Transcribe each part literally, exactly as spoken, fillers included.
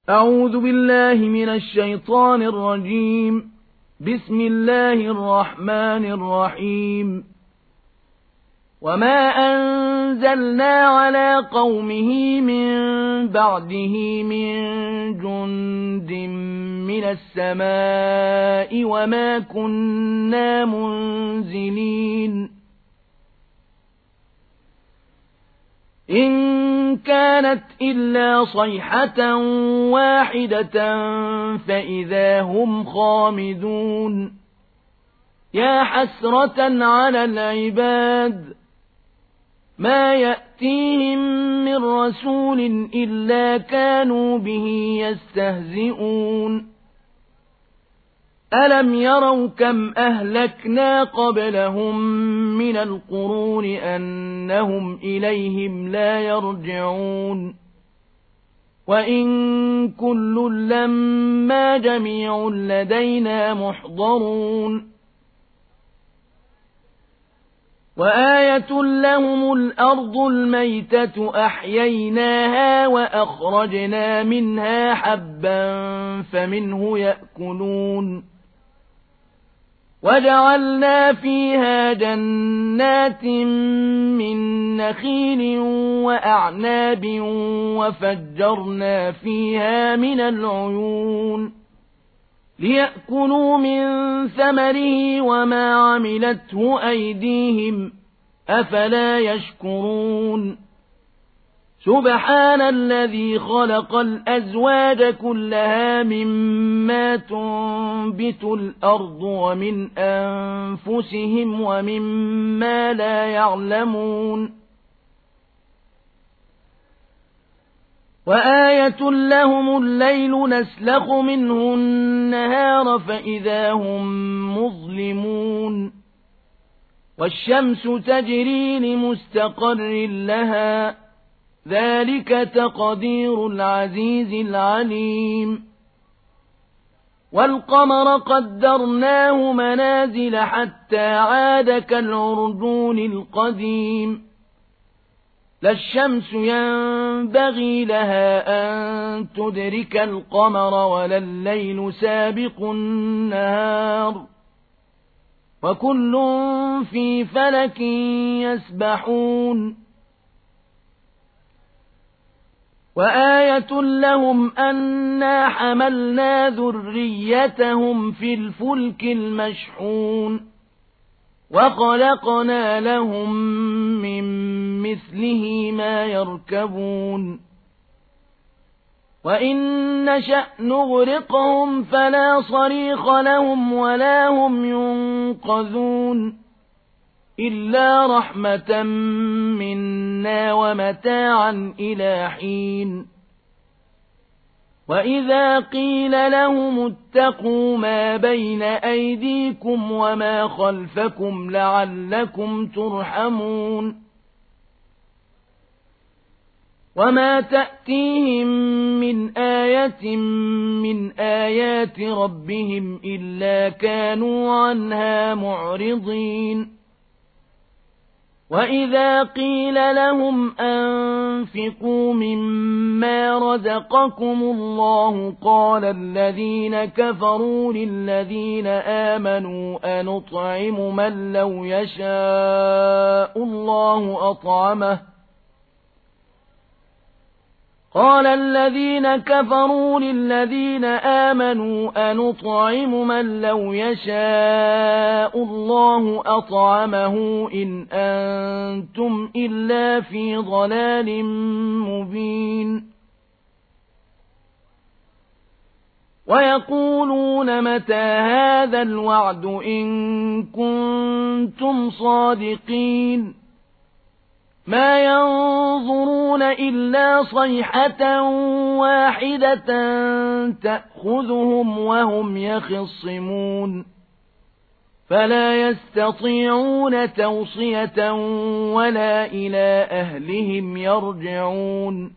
أعوذ بالله من الشيطان الرجيم. بسم الله الرحمن الرحيم. وما أنزلنا على قومه من بعده من جند من السماء وما كنا منزلين إن كانت إلا صيحة واحدة فإذا هم خامدون يا حسرة على العباد ما يأتيهم من رسول إلا كانوا به يستهزئون ألم يروا كم أهلكنا قبلهم من القرون أنهم إليهم لا يرجعون وإن كل لما جميع لدينا محضرون وآية لهم الأرض الميتة أحييناها وأخرجنا منها حبا فمنه يأكلون وجعلنا فيها جنات من نخيل وأعناب وفجرنا فيها من العيون ليأكلوا من ثمره وما عملته أيديهم أفلا يشكرون سبحان الذي خلق الأزواج كلها مما تنبت الأرض ومن أنفسهم ومما لا يعلمون وآية لهم الليل نسلخ منه النهار فإذا هم مظلمون والشمس تجري لمستقر لها ذلك تقدير العزيز العليم والقمر قدرناه منازل حتى عاد كالعرجون القديم لا الشمس ينبغي لها أن تدرك القمر ولا الليل سابق النهار وكل في فلك يسبحون وآية لهم أنا حملنا ذريتهم في الفلك المشحون وخلقنا لهم من مثله ما يركبون وإن نشأ نغرقهم فلا صريخ لهم ولا هم ينقذون إلا رحمة منا ومتاعا إلى حين وإذا قيل لهم اتقوا ما بين أيديكم وما خلفكم لعلكم ترحمون وما تأتيهم من آية من آيات ربهم إلا كانوا عنها معرضين وإذا قيل لهم أنفقوا مما رزقكم الله قال الذين كفروا للذين آمنوا أنطعم من لو يشاء الله أطعمه قال الذين كفروا للذين آمنوا أنطعم من لو يشاء الله أطعمه إن أنتم إلا في ضلال مبين ويقولون متى هذا الوعد إن كنتم صادقين ما ينظرون إلا صيحة واحدة تأخذهم وهم يخصمون فلا يستطيعون توصية ولا إلى أهلهم يرجعون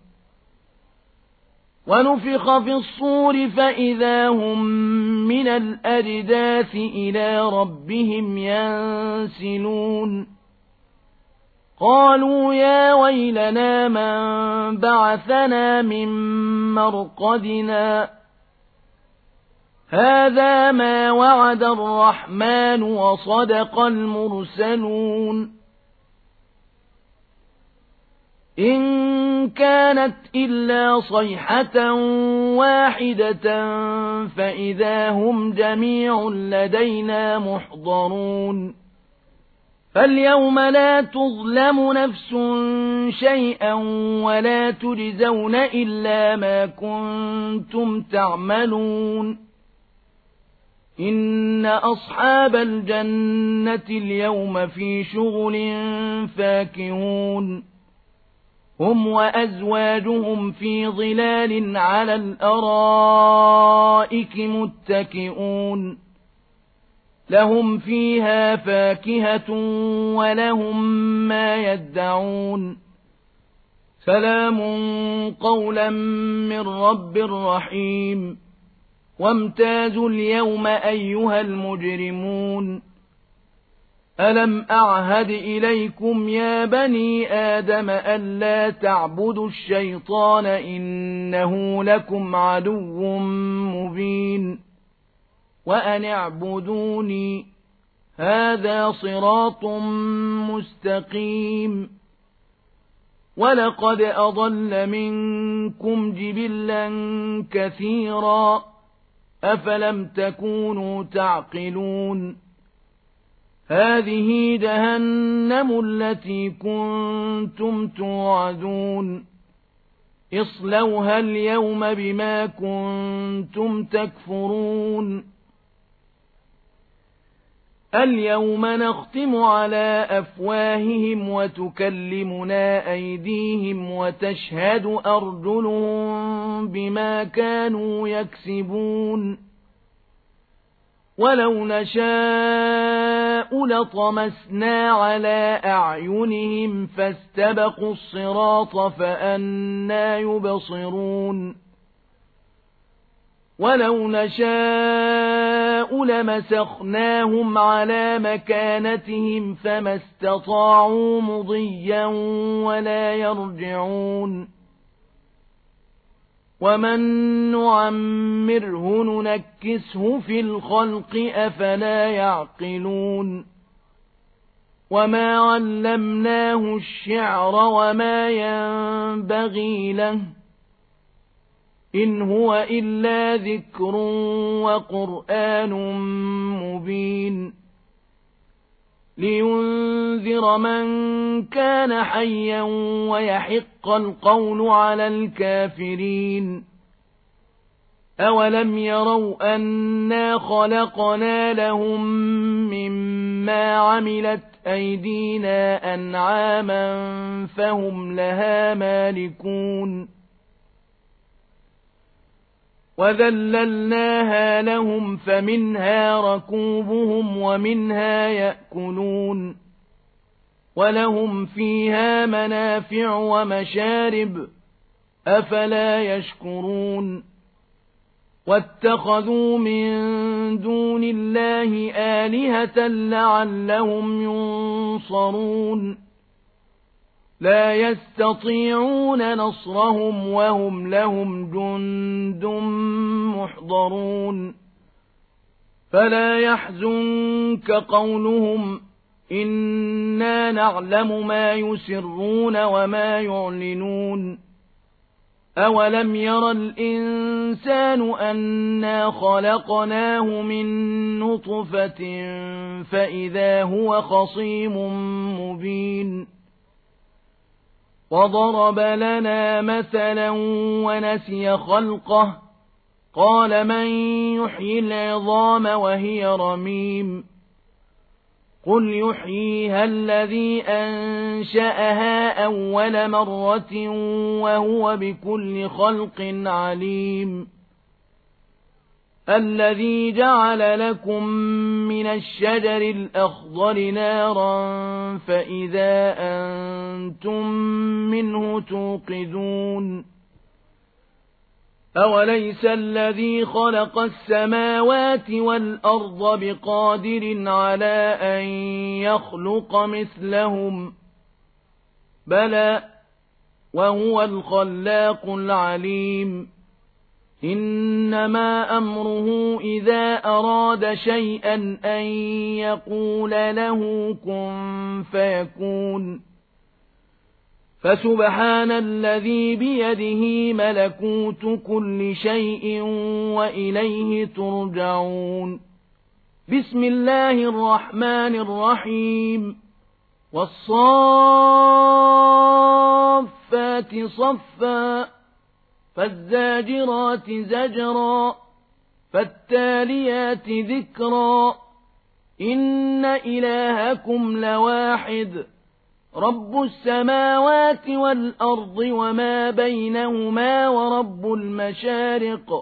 ونفخ في الصور فإذا هم من الأجداث إلى ربهم ينسلون قالوا يا ويلنا من بعثنا من مرقدنا هذا ما وعد الرحمن وصدق المرسلون إن كانت إلا صيحة واحدة فإذا هم جميع لدينا محضرون فاليوم لا تظلم نفس شيئا ولا تجزون إلا ما كنتم تعملون إن أصحاب الجنة اليوم في شغل فاكهون هم وأزواجهم في ظلال على الأرائك متكئون لهم فيها فاكهة ولهم ما يدعون سلام قولا من رب رحيم وامتازوا اليوم أيها المجرمون ألم أعهد إليكم يا بني آدم ألا تعبدوا الشيطان إنه لكم عدو مبين وأن اعبدوني هذا صراط مستقيم ولقد أضل منكم جبلا كثيرا أفلم تكونوا تعقلون هذه جهنم التي كنتم توعدون اصلوها اليوم بما كنتم تكفرون اليوم نختم على أفواههم وتكلمنا أيديهم وتشهد أرجلهم بما كانوا يكسبون ولو نشاء لطمسنا على أعينهم فاستبقوا الصراط فأنى يبصرون ولو نشاء لمسخناهم على مكانتهم فما استطاعوا مضيا ولا يرجعون ومن نعمره ننكسه في الخلق أفلا يعقلون وما علمناه الشعر وما ينبغي له إن هو إلا ذكر وقرآن مبين لينذر من كان حيا ويحق القول على الكافرين أولم يروا أنا خلقنا لهم مما عملت أيدينا أنعاما فهم لها مالكون وذللناها لهم فمنها ركوبهم ومنها يأكلون ولهم فيها منافع ومشارب أفلا يشكرون واتخذوا من دون الله آلهة لعلهم ينصرون لا يستطيعون نصرهم وهم لهم جند محضرون فلا يحزنك قولهم إنا نعلم ما يسرون وما يعلنون أولم ير الإنسان أنا خلقناه من نطفة فإذا هو خصيم مبين وضرب لنا مثلا ونسي خلقه قال من يحيي العظام وهي رميم قل يحييها الذي أنشأها أول مرة وهو بكل خلق عليم الذي جعل لكم من الشجر الأخضر نارا فإذا أنتم منه توقدون أوليس الذي خلق السماوات والأرض بقادر على أن يخلق مثلهم بلى وهو الخلاق العليم إنما أمره إذا أراد شيئا أن يقول له كن فيكون فسبحان الذي بيده ملكوت كل شيء وإليه ترجعون بسم الله الرحمن الرحيم والصافات صفا فالزاجرات زجرا فالتاليات ذكرا إن إلهكم لواحد رب السماوات والأرض وما بينهما ورب المشارق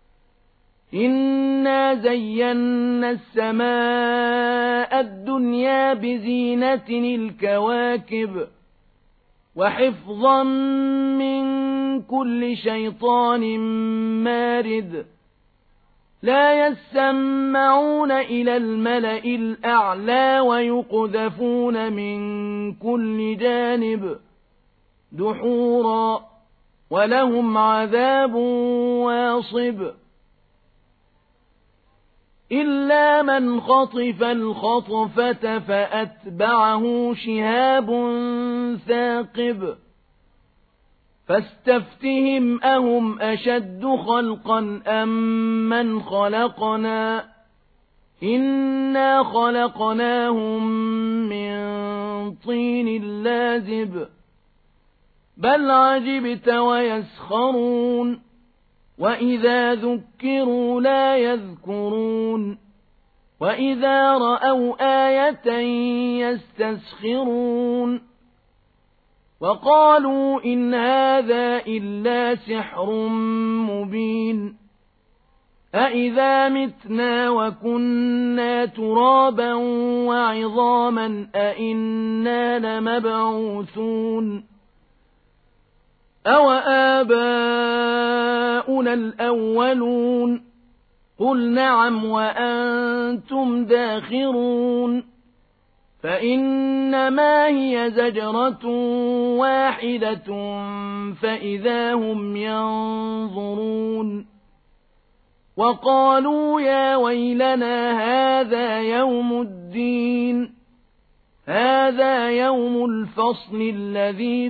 إنا زينا السماء الدنيا بزينة الكواكب وحفظا من كل شيطان مارد لا يسمعون إلى الملأ الأعلى ويقذفون من كل جانب دحورا ولهم عذاب واصب إلا من خطف الخطفة فأتبعه شهاب ثاقب فاستفتهم أهم أشد خلقا أم من خلقنا إنا خلقناهم من طين لازب بل عجبت ويسخرون وإذا ذكروا لا يذكرون وإذا رأوا آية يستسخرون وقالوا إن هذا إلا سحر مبين أإذا متنا وكنا ترابا وعظاما أإنا لمبعوثون أو آباؤنا الأولون قل نعم وأنتم داخرون فإنما هي زجرة واحدة فإذا هم ينظرون وقالوا يا ويلنا هذا يوم الدين هذا يوم الفصل الذي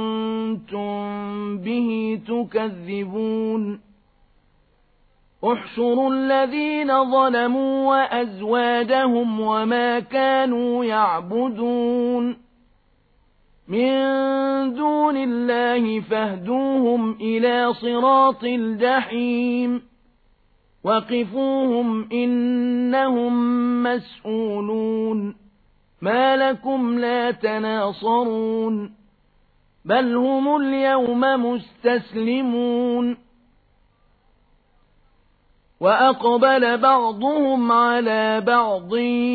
كنتم به تكذبون احشروا الذين ظلموا وأزواجهم وما كانوا يعبدون من دون الله فاهدوهم إلى صراط الجحيم وقفوهم إنهم مسؤولون ما لكم لا تناصرون بل هم اليوم مستسلمون وأقبل بعضهم على بعض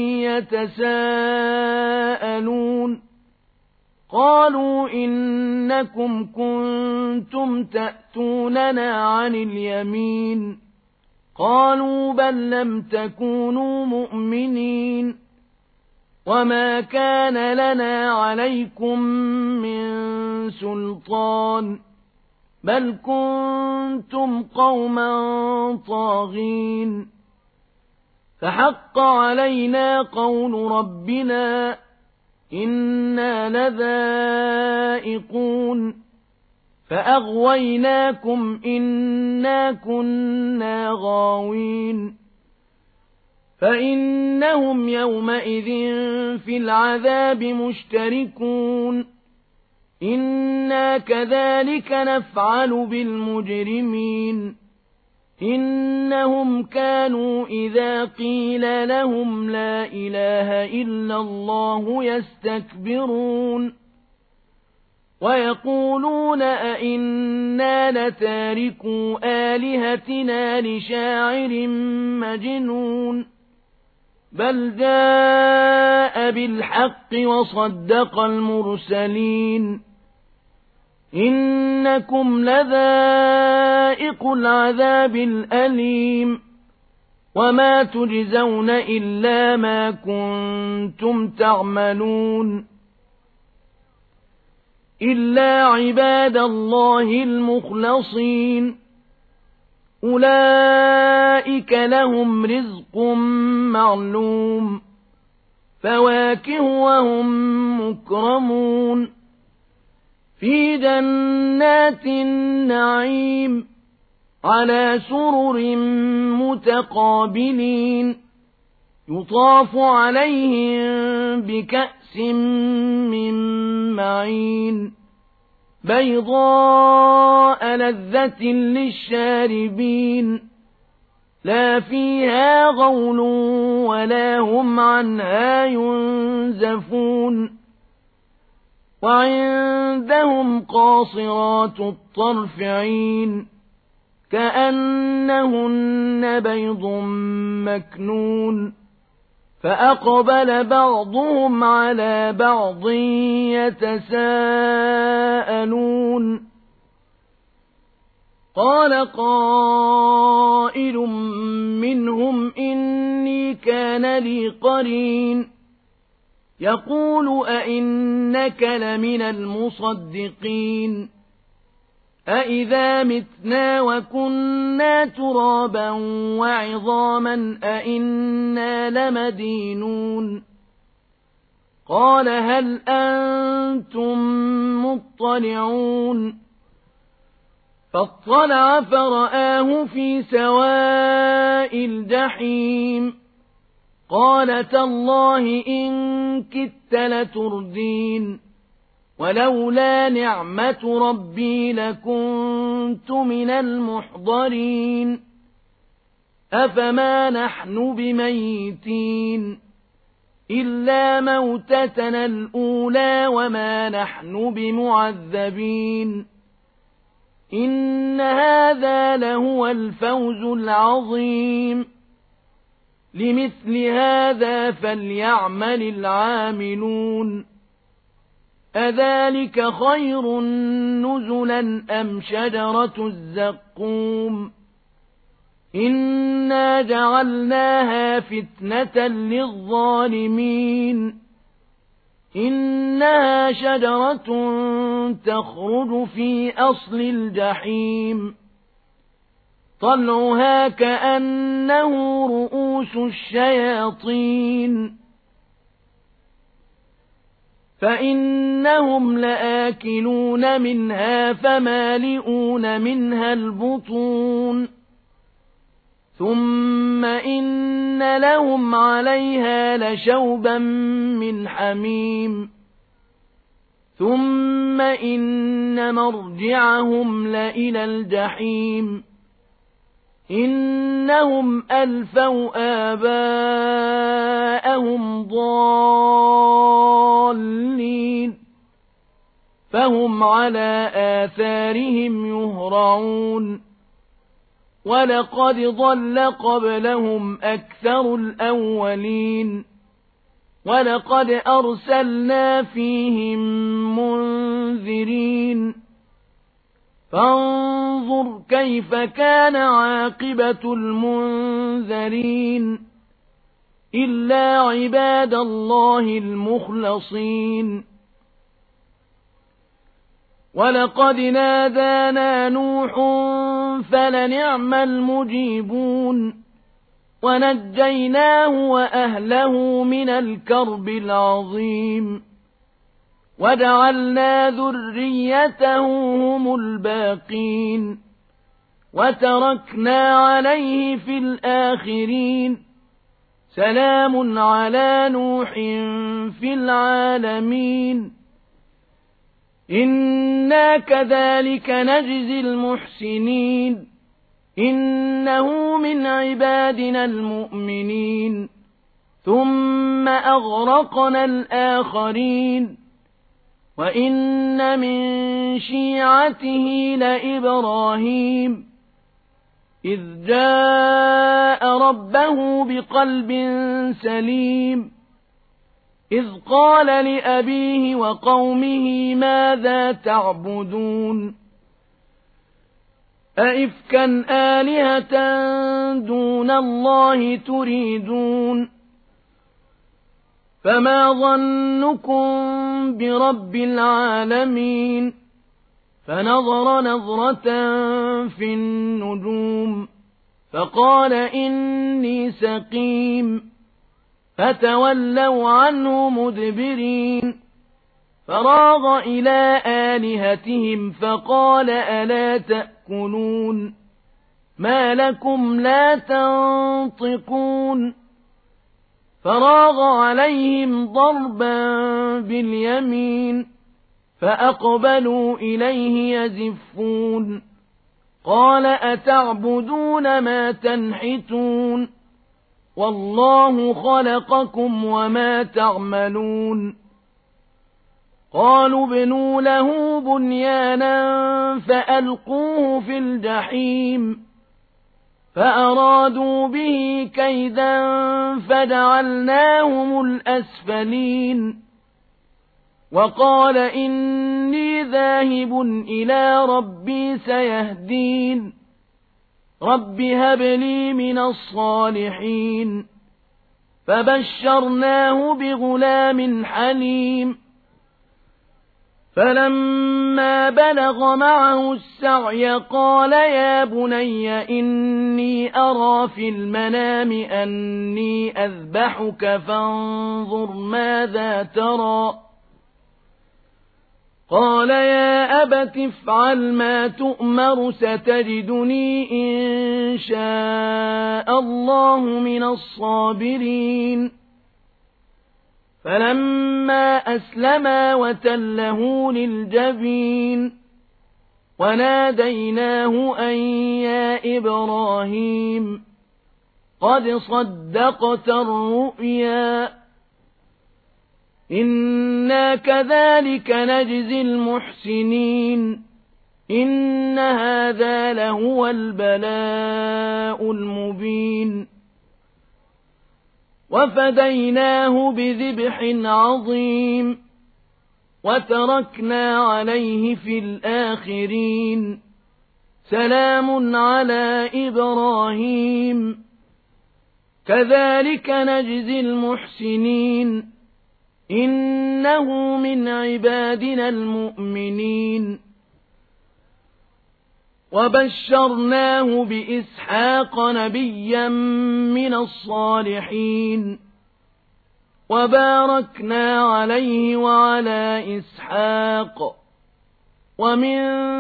يتساءلون قالوا إنكم كنتم تأتوننا عن اليمين قالوا بل لم تكونوا مؤمنين وما كان لنا عليكم من سلطان بل كنتم قوما طاغين فحق علينا قول ربنا إنا لذائقون فأغويناكم إنا كنا غاوين فإنهم يومئذ في العذاب مشتركون إنا كذلك نفعل بالمجرمين إنهم كانوا إذا قيل لهم لا إله إلا الله يستكبرون ويقولون أئنا لتاركو آلهتنا لشاعر مجنون بل جاء بالحق وصدق المرسلين إنكم لذائق العذاب الأليم وما تجزون إلا ما كنتم تعملون إلا عباد الله المخلصين أولئك لهم رزق معلوم فواكه وهم مكرمون في جنات النعيم على سرر متقابلين يطاف عليهم بكأس من معين بيضاء لذة للشاربين لا فيها غول ولا هم عنها ينزفون وعندهم قاصرات الطرف عين كأنهن بيض مكنون فأقبل بعضهم على بعض يتساءلون قال قائل منهم إني كان لي قرين يقول أئنك لمن المصدقين أئذا متنا وكنا ترابا وعظاما أئنا لمدينون قال هل أنتم مطلعون فاطلع فرآه في سواء الجحيم قال تالله إن كدت لتردين ولولا نعمة ربي لكنت من المحضرين أفما نحن بميتين إلا موتتنا الأولى وما نحن بمعذبين إن هذا لهو الفوز العظيم لمثل هذا فليعمل العاملون أذلك خير نزلا أم شجرة الزقوم إنا جعلناها فتنة للظالمين إنها شجرة تخرج في أصل الجحيم طلعها كأنه رؤوس الشياطين فإنهم لآكلون منها فمالئون منها البطون ثم إن لهم عليها لشوبا من حميم ثم إن مرجعهم لإلى الجحيم إنهم ألفوا آباءهم ضالين فهم على آثارهم يهرعون ولقد ضل قبلهم أكثر الأولين ولقد أرسلنا فيهم منذرين فانظر كيف كان عاقبة المنذرين إلا عباد الله المخلصين ولقد نادانا نوح فلنعم المجيبون ونجيناه وأهله من الكرب العظيم وجعلنا ذريته هم الباقين وتركنا عليه في الآخرين سلام على نوح في العالمين إنا كذلك نجزي المحسنين إنه من عبادنا المؤمنين ثم أغرقنا الآخرين وإن من شيعته لإبراهيم إذ جاء ربه بقلب سليم إذ قال لأبيه وقومه ماذا تعبدون أئفكا آلهة دون الله تريدون فما ظنكم برب العالمين فنظر نظرة في النجوم فقال إني سقيم فتولوا عنه مدبرين فراغ إلى آلهتهم فقال ألا تأكلون ما لكم لا تنطقون فراغ عليهم ضربا باليمين فأقبلوا إليه يزفون قال أتعبدون ما تنحتون والله خلقكم وما تعملون قالوا ابنوا له بنيانا فألقوه في الجحيم فأرادوا به كيدا فجعلناهم الأسفلين وقال إني ذاهب إلى ربي سيهدين رب هب لي من الصالحين فبشرناه بغلام حليم فلما بلغ معه السعي قال يا بني إني أرى في المنام أني أذبحك فانظر ماذا ترى قال يا أبت افعل ما تؤمر ستجدني إن شاء الله من الصابرين فلما أسلما وتله للجبين وناديناه أن يا إبراهيم قد صدقت الرؤيا إنا كذلك نجزي المحسنين إن هذا لهو البلاء المبين وفديناه بذبح عظيم وتركنا عليه في الآخرين سلام على إبراهيم كذلك نجزي المحسنين إنه من عبادنا المؤمنين وبشرناه بإسحاق نبيا من الصالحين وباركنا عليه وعلى إسحاق ومن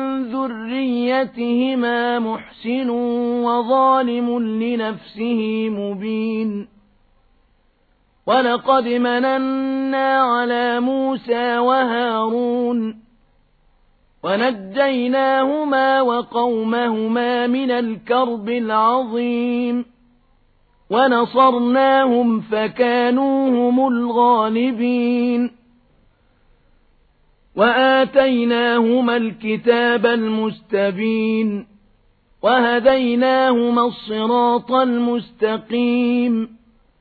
ذريتهما محسن وظالم لنفسه مبين ولقد مننا على موسى وهارون ونجيناهما وقومهما من الكرب العظيم ونصرناهم فكانوا هم الغالبين وآتيناهما الكتاب المستبين وهديناهما الصراط المستقيم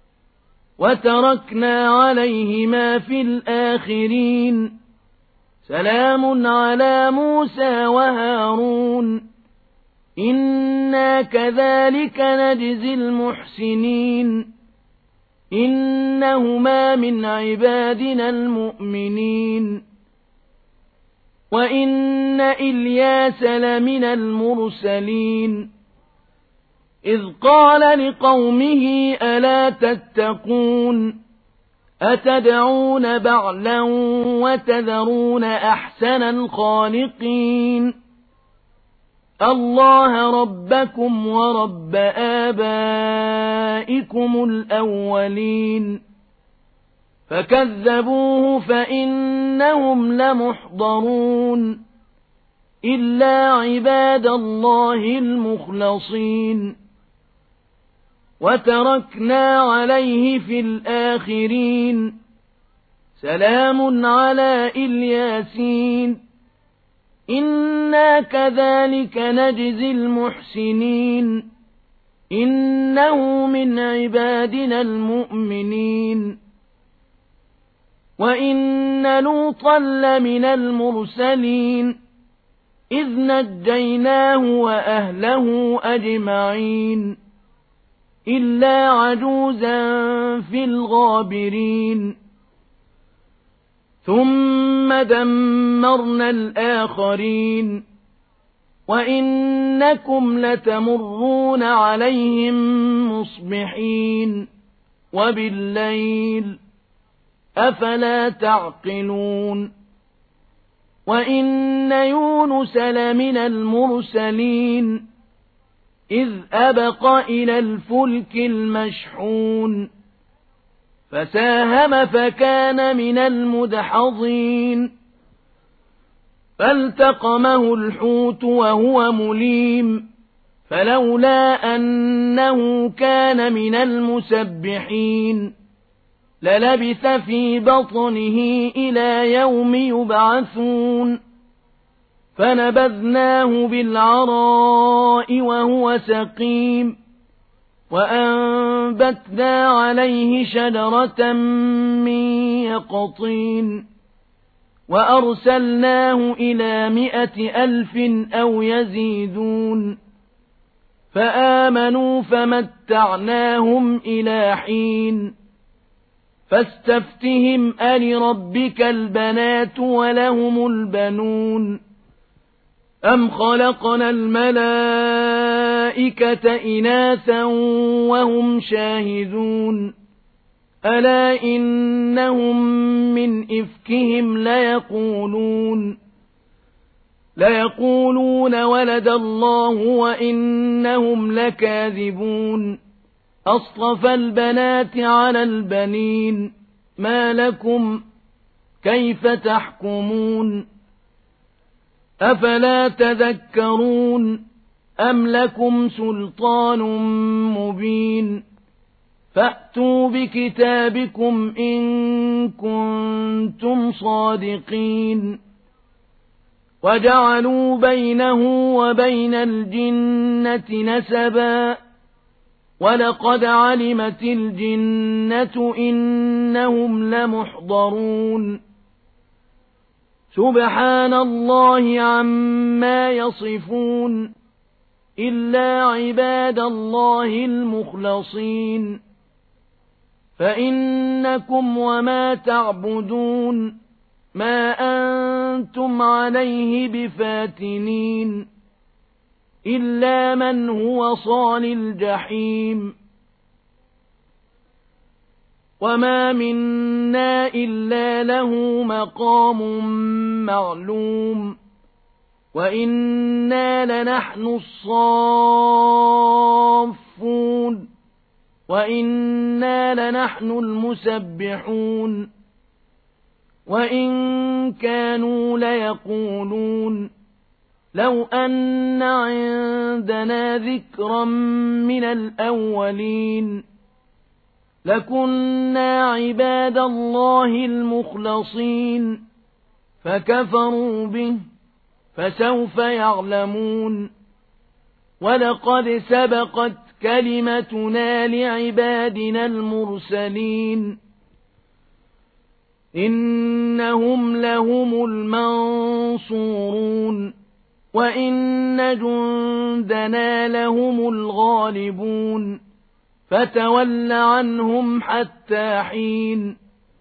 وتركنا عليهما في الآخرين سلام على موسى وهارون إنا كذلك نجزي المحسنين إنهما من عبادنا المؤمنين وإن إلياس لمن المرسلين إذ قال لقومه ألا تتقون أتدعون بعلا وتذرون أحسن الخالقين الله ربكم ورب آبائكم الأولين فكذبوه فإنهم لمحضرون إلا عباد الله المخلصين وتركنا عليه في الآخرين سلام على الياسين إنا كذلك نجزي المحسنين إنه من عبادنا المؤمنين وإن لوطا لمن المرسلين إذ نجيناه وأهله أجمعين إلا عجوزا في الغابرين ثم دمرنا الآخرين وإنكم لتمرون عليهم مصبحين وبالليل أفلا تعقلون وإن يونس لمن المرسلين إذ أبق إلى الفلك المشحون فساهم فكان من المدحضين فالتقمه الحوت وهو مليم فلولا أنه كان من المسبحين للبث في بطنه إلى يوم يبعثون فنبذناه بالعراء وهو سقيم وأنبتنا عليه شجرة من يقطين وأرسلناه إلى مائة ألف أو يزيدون فآمنوا فمتعناهم إلى حين فاستفتهم ألربك البنات ولهم البنون أم خلقنا الملائكة إناثا وهم شاهدون ألا إنهم من إفكهم ليقولون ليقولون ولد الله وإنهم لكاذبون أصطفى البنات على البنين ما لكم كيف تحكمون أفلا تذكرون أم لكم سلطان مبين فأتوا بكتابكم إن كنتم صادقين وجعلوا بينه وبين الجنة نسبا ولقد علمت الجنة إنهم لمحضرون سبحان الله عما يصفون إلا عباد الله المخلصين فإنكم وما تعبدون ما أنتم عليه بفاتنين إلا من هو صال الجحيم وما منا إلا له مقام معلوم وإنا لنحن الصافون وإنا لنحن المسبحون وإن كانوا ليقولون لو أن عندنا ذكرا من الأولين لكنا عباد الله المخلصين فكفروا به فسوف يعلمون ولقد سبقت كلمتنا لعبادنا المرسلين إنهم لهم المنصورون وإن جندنا لهم الغالبون فتول عنهم حتى حين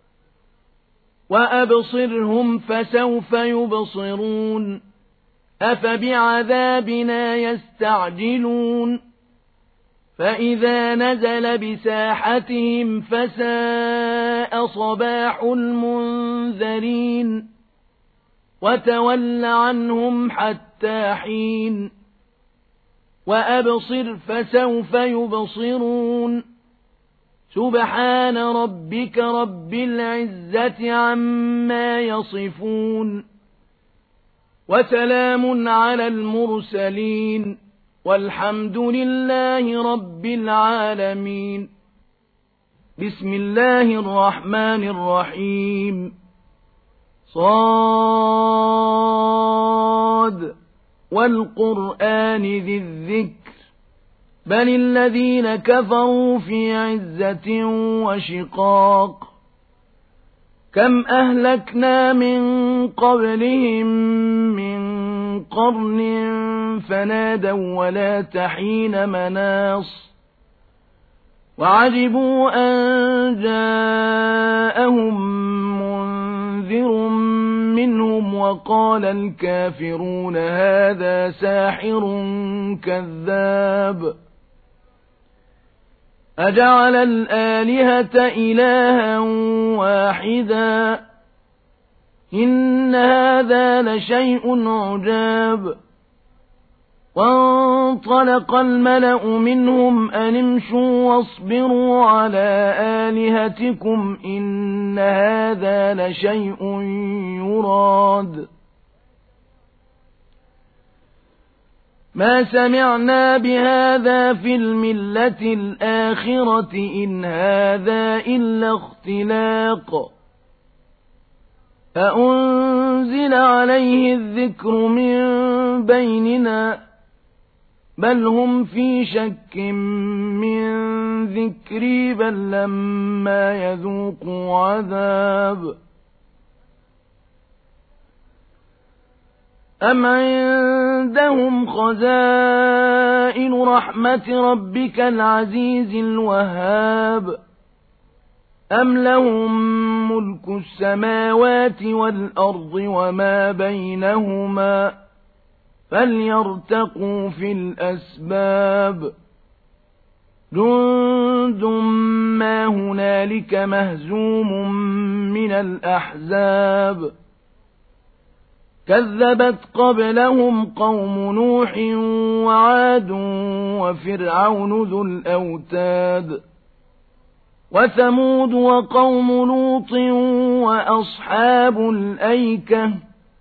وأبصرهم فسوف يبصرون أفبعذابنا يستعجلون فإذا نزل بساحتهم فساء صباح المنذرين وتول عنهم حتى حين وأبصر فسوف يبصرون سبحان ربك رب العزة عما يصفون وسلام على المرسلين والحمد لله رب العالمين بسم الله الرحمن الرحيم صاد والقرآن ذي الذكر بل الذين كفروا في عزة وشقاق كم أهلكنا من قبلهم من قرن فنادوا ولا تحين مناص وعجبوا أن جاءهم منذر حاذر منهم وقال الكافرون هذا ساحر كذاب أجعل الآلهة إلها واحدا إن هذا لشيء عجاب وانطلق الملأ منهم أن امشوا واصبروا على آلهتكم إن هذا لشيء يراد ما سمعنا بهذا في الملة الآخرة إن هذا إلا اختلاق أأنزل عليه الذكر من بيننا بل هم في شك من ذكري بل لما يذوقوا عذاب أم عندهم خزائن رحمة ربك العزيز الوهاب أم لهم ملك السماوات والأرض وما بينهما فليرتقوا في الأسباب جند ما هنالك مهزوم من الأحزاب كذبت قبلهم قوم نوح وعاد وفرعون ذو الأوتاد وثمود وقوم لوط وأصحاب الأيكة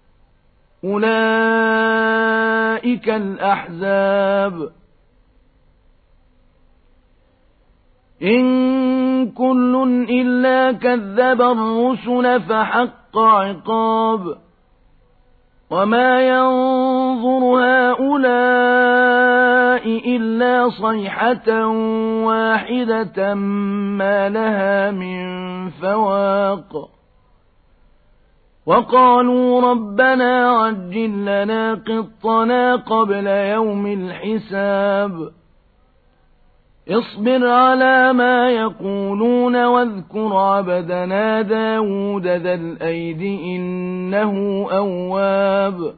أولئك الأحزاب إن كل إلا كذب الرسل فحق عقاب وما ينظر هؤلاء إلا صيحة واحدة ما لها من فواق وقالوا ربنا عجل لنا قطنا قبل يوم الحساب اصبر على ما يقولون واذكر عبدنا داود ذا الأيد إنه أواب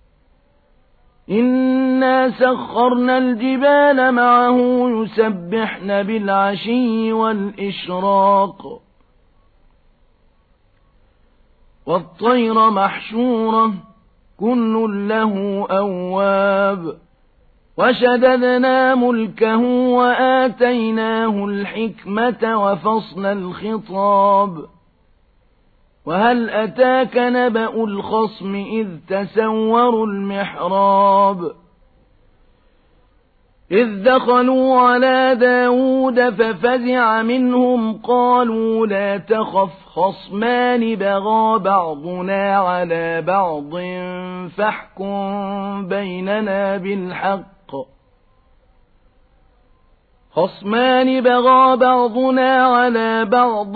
إنا سخرنا الجبال معه يسبحن بالعشي والإشراق والطير محشورة كل له أواب وشددنا ملكه وآتيناه الحكمة وفصل الخطاب وهل أتاك نبأ الخصم إذ تسوروا المحراب إذ دخلوا على داود ففزع منهم قالوا لا تخف خصمان بغى بعضنا على بعض فاحكم بيننا بالحق خصمان بغى بعضنا على بعض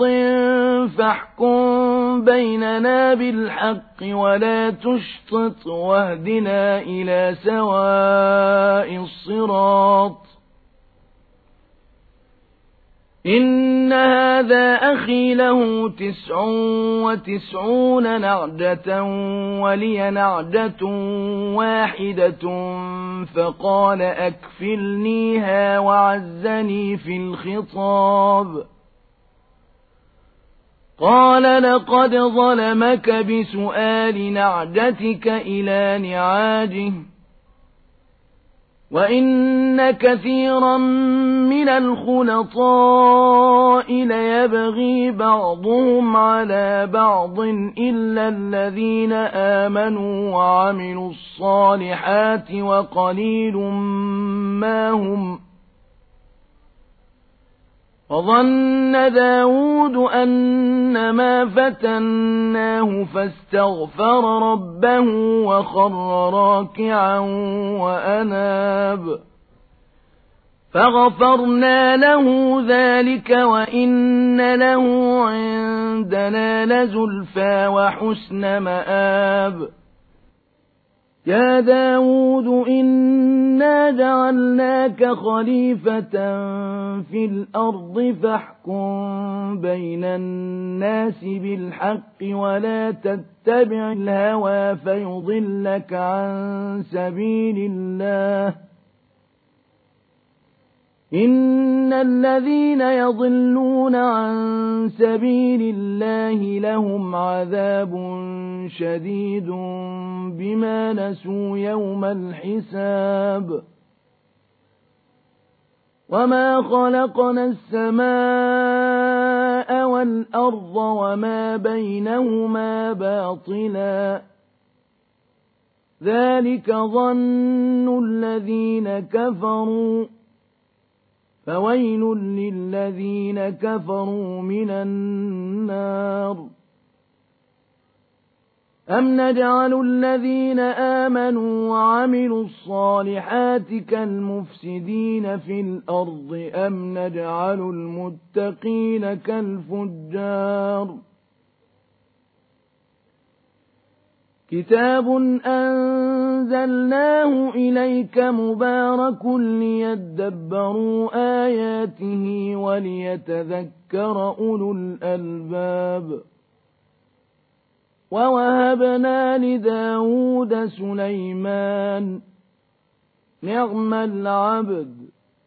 فاحكم بيننا بالحق ولا تشطط واهدنا إلى سواء الصراط إن هذا أخي له تسع وتسعون نعجة ولي نعجة واحدة فقال أكفلنيها وعزني في الخطاب قال لقد ظلمك بسؤال نعجتك إلى نعاجه وإن كثيرا من الخلطاء ليبغي بعضهم على بعض إلا الذين آمنوا وعملوا الصالحات وقليل ما هم وظن داود أنما فتناه فاستغفر ربه وخر راكعا وأناب فغفرنا له ذلك وإن له عندنا لزلفى وحسن مآب يا داود إنا جعلناك خليفة في الأرض فاحكم بين الناس بالحق ولا تتبع الهوى فيضلك عن سبيل الله إن الذين يضلون عن سبيل الله لهم عذاب شديد بما نسوا يوم الحساب وما خلقنا السماء والأرض وما بينهما باطلا ذلك ظن الذين كفروا فويل للذين كفروا من النار أم نجعل الذين آمنوا وعملوا الصالحات كالمفسدين في الأرض أم نجعل المتقين كالفجار كتاب أنزلناه إليك مبارك ليدبروا آياته وليتذكر أولو الألباب ووهبنا لداود سليمان نعم العبد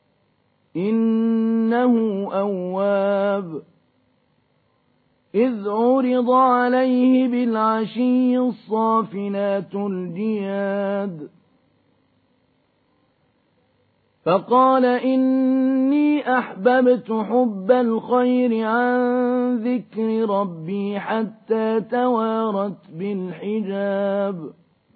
إنه أواب إذ عرض عليه بالعشي الصافنات الجياد فقال إني أحببت حب الخير عن ذكر ربي حتى توارت بالحجاب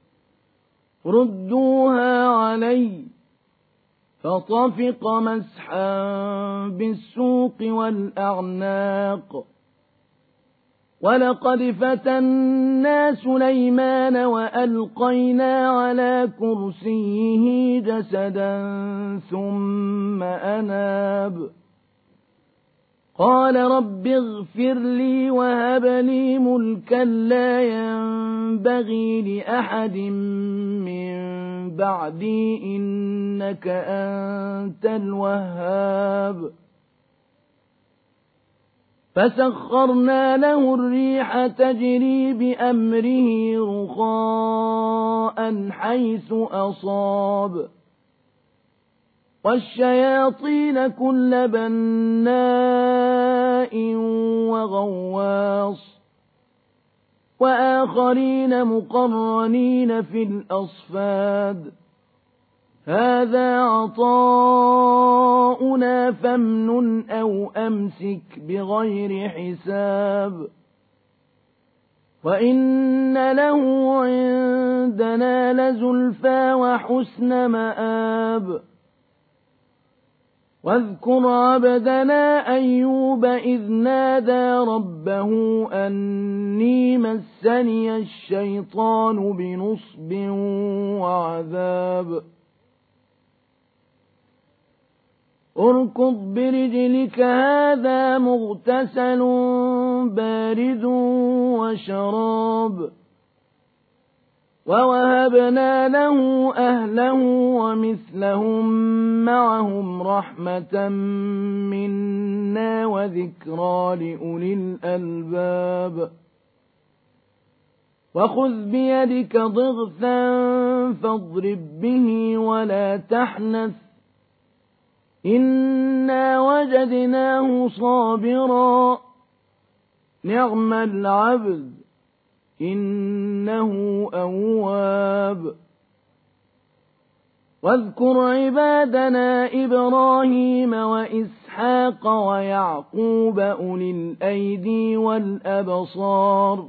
ردوها علي فطفق مسحا بالسوق والأعناق ولقد فتنا سليمان وألقينا على كرسيه جسدا ثم أناب قال رب اغفر لي وهب لي ملكا لا ينبغي لأحد من بعدي إنك أنت الوهاب فسخرنا له الريح تجري بأمره رخاء حيث أصاب والشياطين كل بناء وغواص وآخرين مقرنين في الأصفاد هذا عطاؤنا فامنن أو أمسك بغير حساب وإن له عندنا لزلفى وحسن مآب واذكر عبدنا أيوب إذ نادى ربه أني مسني الشيطان بنصب وعذاب اركض برجلك هذا مغتسل بارد وشراب ووهبنا له أهله ومثلهم معهم رحمة منا وذكرى لأولي الألباب وخذ بيدك ضغثا فاضرب به ولا تحنث إنا وجدناه صابرا نعم العبد إنه أواب واذكر عبادنا إبراهيم وإسحاق ويعقوب أولي الأيدي والأبصار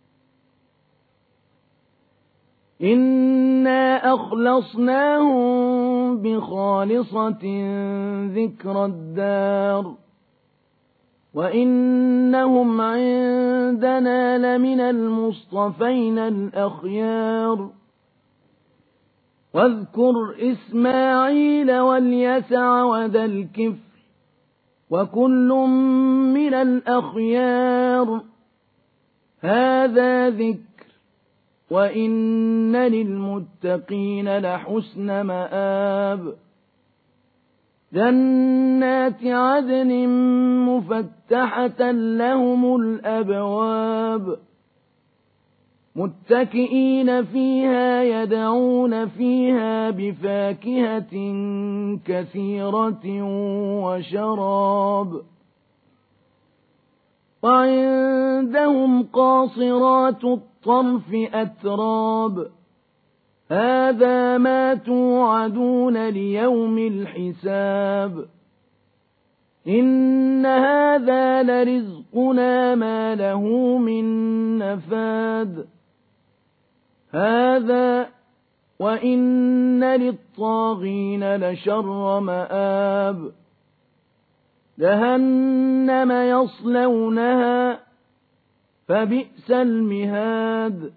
إنا أخلصناهم بخالصة ذكر الدار وإنهم عندنا لمن المصطفين الأخيار واذكر إسماعيل واليسع وذا الكفل وكل من الأخيار هذا ذكر وإن للمتقين لحسن مآب جنات عدن مفتحة لهم الأبواب متكئين فيها يدعون فيها بفاكهة كثيرة وشراب وعندهم قاصرات الطرف أتراب هذا ما توعدون ليوم الحساب إن هذا لرزقنا ما له من نفاد هذا وإن للطاغين لشر مآب جهنم يصلونها فبئس المهاد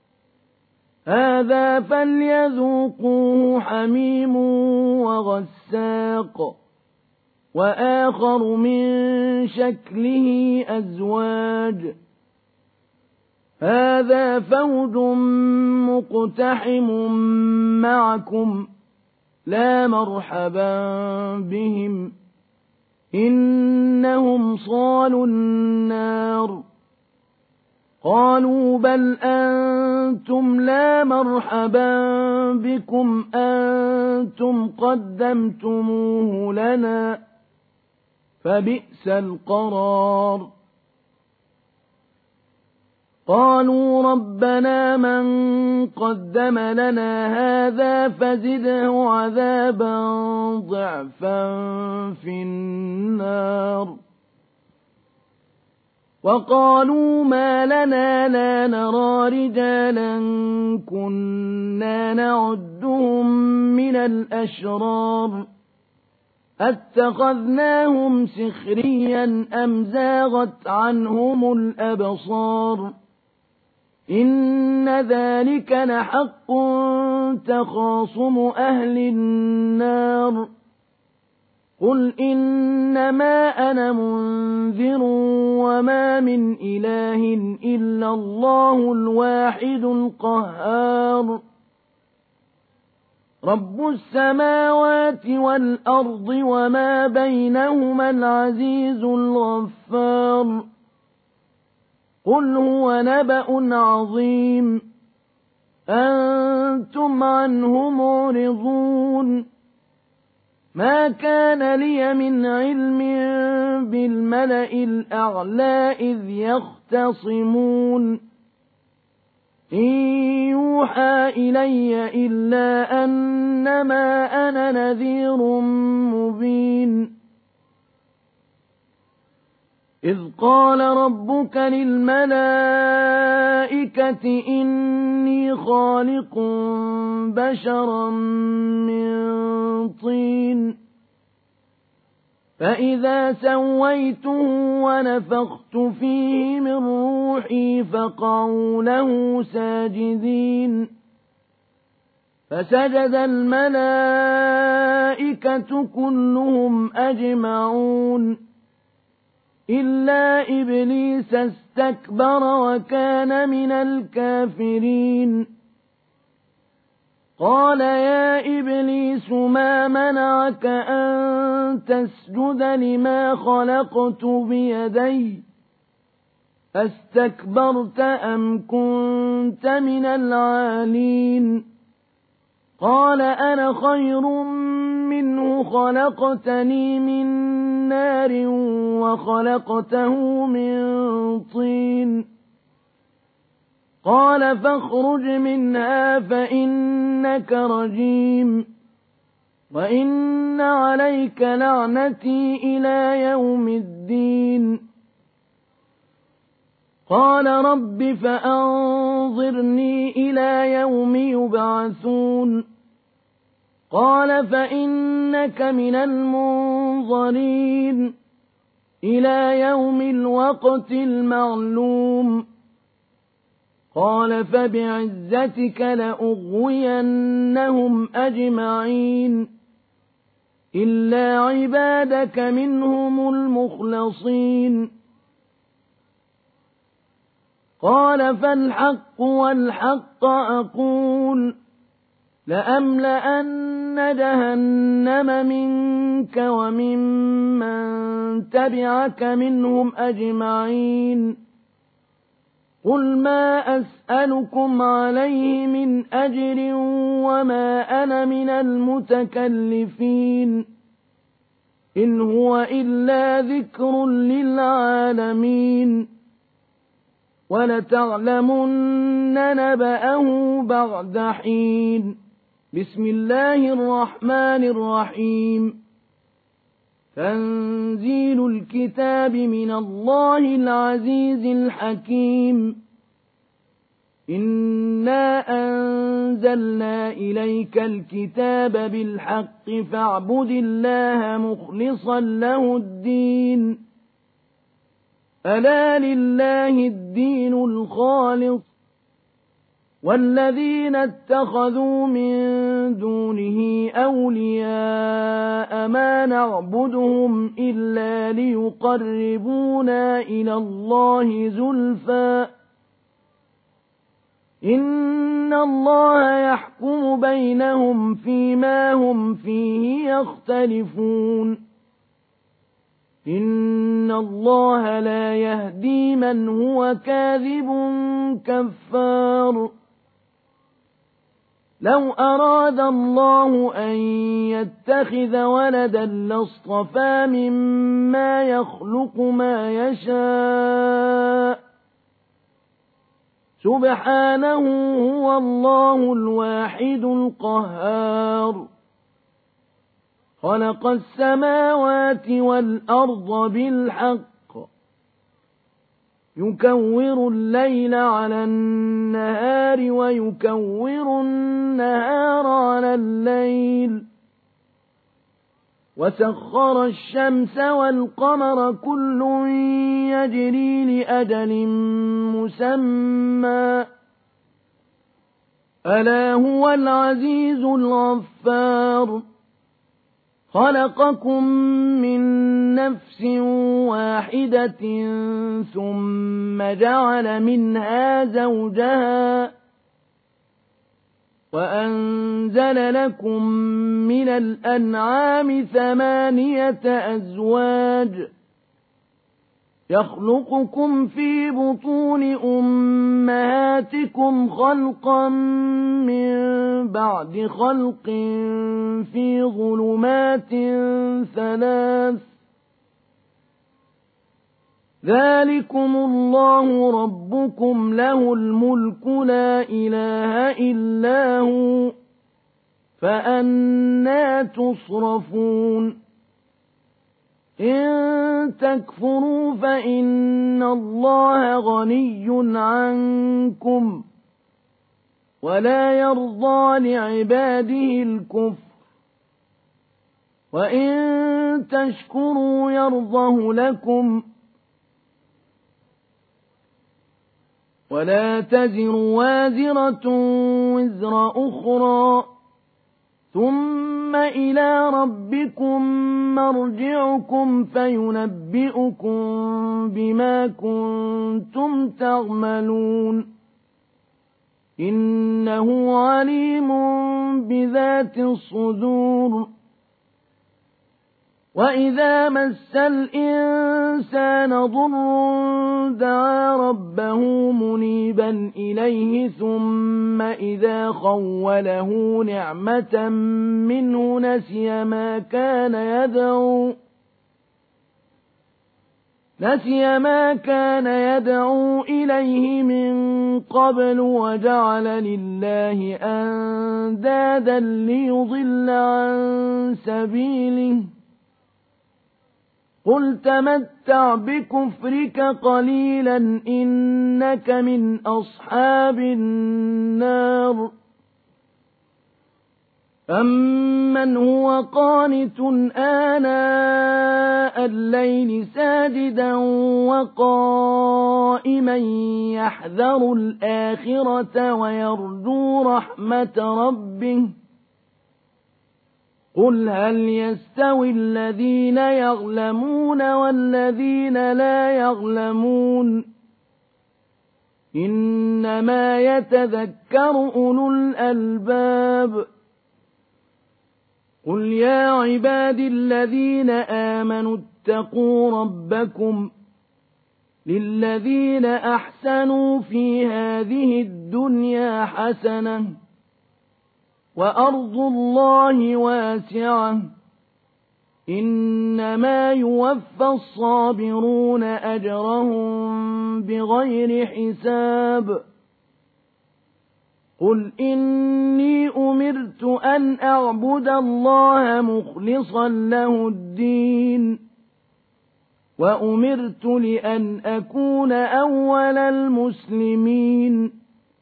هذا فليذوقوه حميم وغساق وآخر من شكله أزواج هذا فوج مقتحم معكم لا مرحبا بهم إنهم صالوا النار قالوا بل أنتم لا مرحبا بكم أنتم قدمتموه لنا فبئس القرار قالوا ربنا من قدم لنا هذا فزده عذابا ضعفا في النار وقالوا ما لنا لا نرى رجالا كنا نعدهم من الأشرار أتخذناهم سخريا أم زاغت عنهم الأبصار إن ذلك لحق تخاصم أهل النار قل إنما أنا منذر وما من إله إلا الله الواحد القهار رب السماوات والأرض وما بينهما العزيز الغفار قل هو نبأ عظيم أنتم عنه معرضون ما كان لي من علم بالملأ الأعلى إذ يختصمون إن يوحى إلي إلا أنما أنا نذير مبين إذ قال ربك للملائكة إني خالق بشرا من طين فإذا سويته ونفخت فيه من روحي فقعوا له ساجدين فسجد الملائكة كلهم أجمعون إلا إبليس استكبر وكان من الكافرين قال يا إبليس ما منعك أن تسجد لما خلقت بيدي أستكبرت أم كنت من العالين قال أنا خير منه خلقتني من نار وخلقته من طين قال فاخرج منها فإنك رجيم وإن عليك لعنتي إلى يوم الدين قال رب فأنظرني إلى يوم يبعثون قال فإنك من المنظرين إلى يوم الوقت المعلوم قال فبعزتك لأغوينهم أجمعين إلا عبادك منهم المخلصين قال فالحق والحق أقول لأملأن جهنم منك وممن تبعك منهم أجمعين قل ما أسألكم عليه من أجر وما أنا من المتكلفين إن هو إلا ذكر للعالمين ولتعلمن نبأه بعد حين بسم الله الرحمن الرحيم تنزيل الكتاب من الله العزيز الحكيم إنا أنزلنا إليك الكتاب بالحق فاعبد الله مخلصا له الدين ألا لله الدين الخالص والذين اتخذوا من دونه أولياء ما نعبدهم إلا ليقربونا إلى الله زلفى إن الله يحكم بينهم فيما هم فيه يختلفون إن الله لا يهدي من هو كاذب كفار لو أراد الله أن يتخذ ولدا لاصطفى مما يخلق ما يشاء سبحانه هو الله الواحد القهار خلق السماوات والأرض بالحق يكور الليل على النهار ويكور النهار على الليل وسخر الشمس والقمر كل يجري لأجل مسمى ألا هو العزيز الغفار خلقكم من نفس واحدة ثم جعل منها زوجها وأنزل لكم من الأنعام ثمانية أزواج يخلقكم في بطون أمهاتكم خلقا من بعد خلق في ظلمات ثلاث ذلكم الله ربكم له الملك لا إله إلا هو فأنى تصرفون إن تكفروا فإن الله غني عنكم ولا يرضى لعباده الكفر وإن تشكروا يرضه لكم ولا تزر وازرة وزر أخرى ثم إلى ربكم مرجعكم فينبئكم بما كنتم تعملون إنه عليم بذات الصدور وإذا مس الإنسان ضر دعا ربه منيبا إليه ثم إذا خوله نعمة منه نسي ما كان يدعو نسي ما كان يدعو إليه من قبل وجعل لله أندادا ليضل عن سبيله قل تمتع بكفرك قليلا إنك من أصحاب النار أمن هو قانت آناء الليل ساجدا وقائما يحذر الآخرة ويرجو رحمة ربه قل هل يستوي الذين يعلمون والذين لا يعلمون إنما يتذكر أولو الألباب قل يا عبادي الذين آمنوا اتقوا ربكم للذين أحسنوا في هذه الدنيا حسنة وأرض الله واسعة إنما يوفى الصابرون أجرهم بغير حساب قل إني أمرت أن أعبد الله مخلصا له الدين وأمرت لأن أكون أول المسلمين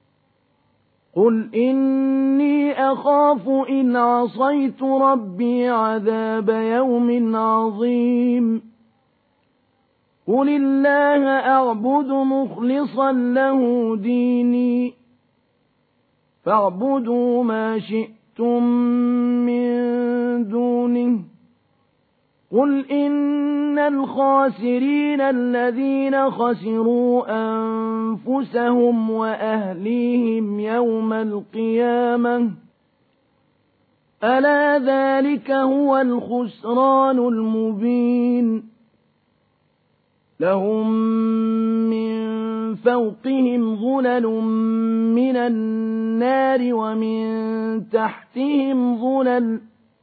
قل إني أخاف إن عصيت ربي عذاب يوم عظيم قل الله أعبد مخلصا له ديني فاعبدوا ما شئتم من دونه قل إن الخاسرين الذين خسروا أنفسهم وأهليهم يوم القيامة ألا ذلك هو الخسران المبين لهم من فوقهم ظلل من النار ومن تحتهم ظلل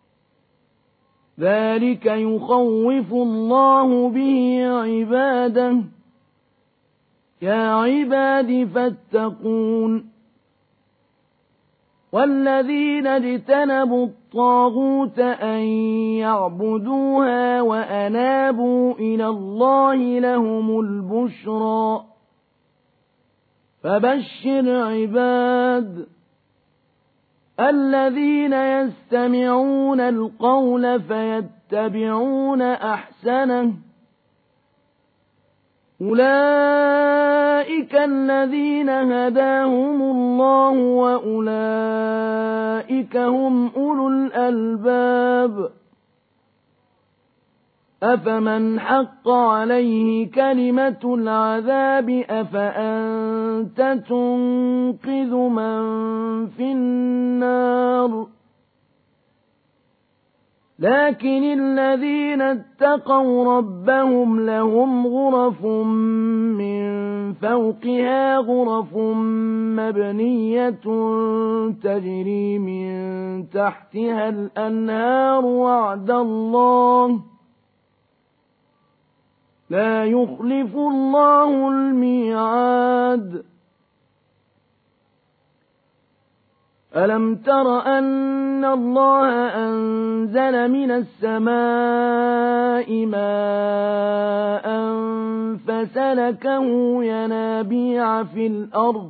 ذلك يخوف الله به عباده يا عباد فاتقون والذين اجتنبوا الطاغوت أن يعبدوها وأنابوا إلى الله لهم البشرى فبشر عباد الذين يستمعون القول فيتبعون أحسنه أولئك الذين هداهم الله وأولئك هم أولو الألباب أفمن حق عليه كلمة العذاب أفأنت تنقذ من في النار لكن الذين اتقوا ربهم لهم غرف من فوقها غرف مبنية تجري من تحتها الأنهار وعد الله لا يخلف الله الميعاد ألم تر أن الله أنزل من السماء ماء فسلكه ينابيع في الأرض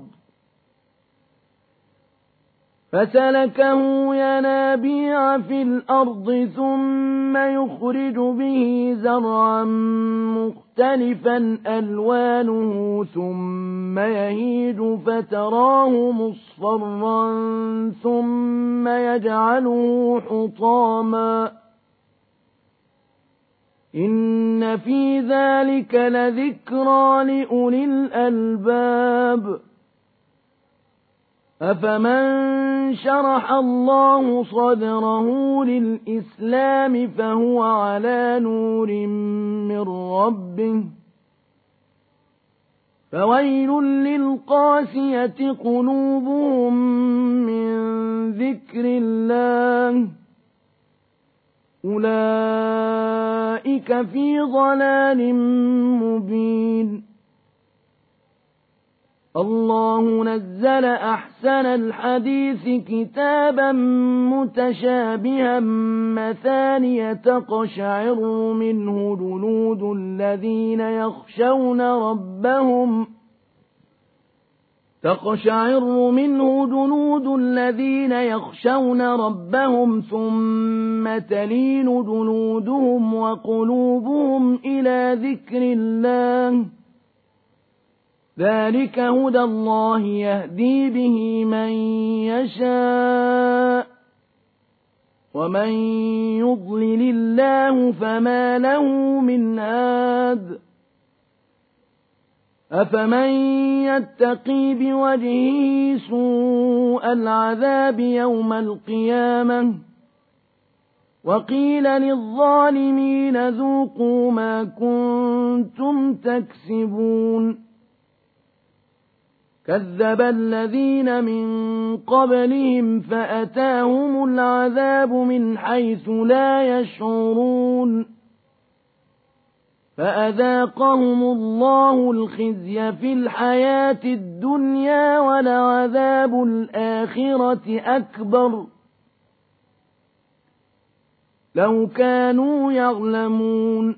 فسلكه ينابيع في الأرض ثم يخرج به زرعا مختلفا ألوانه ثم يهيج فتراه مصفرا ثم يجعله حطاما إن في ذلك لذكرى لأولي الألباب أفمن شرح الله صدره للإسلام فهو على نور من ربه فويل للقاسية قلوبهم من ذكر الله أولئك في ضلال مبين الله نزل أحسن الحديث كتابا متشابها مثانية تقشعر منه جلود الذين يخشون ربهم تقشعر منه جلود الذين يخشون ربهم ثم تلين جلودهم وقلوبهم إلى ذكر الله ذلك هدى الله يهدي به من يشاء ومن يضلل الله فما له من هاد أفمن يتقي بوجهه سوء العذاب يوم القيامة وقيل للظالمين ذوقوا ما كنتم تكسبون كذب الذين من قبلهم فأتاهم العذاب من حيث لا يشعرون فأذاقهم الله الخزي في الحياة الدنيا ولعذاب الآخرة أكبر لو كانوا يعلمون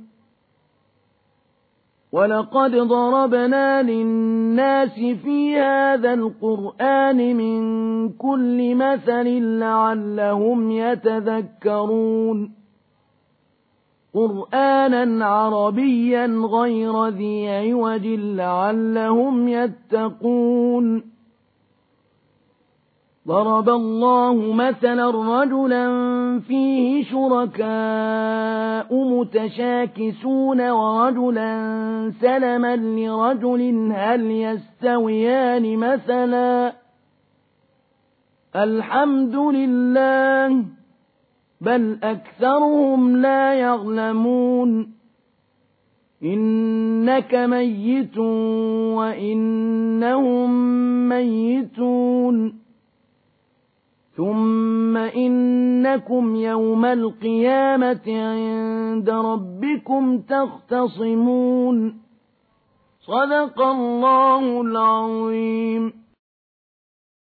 ولقد ضربنا للناس في هذا القرآن من كل مثل لعلهم يتذكرون قرآنا عربيا غير ذي عوج لعلهم يتقون ضرب الله مثلا رجلا فيه شركاء متشاكسون ورجلا سلما لرجل هل يستويان مثلا الحمد لله بل أكثرهم لا يعلمون إنك ميت وإنهم ميتون ثم إنكم يوم القيامة عند ربكم تختصمون صدق الله العظيم.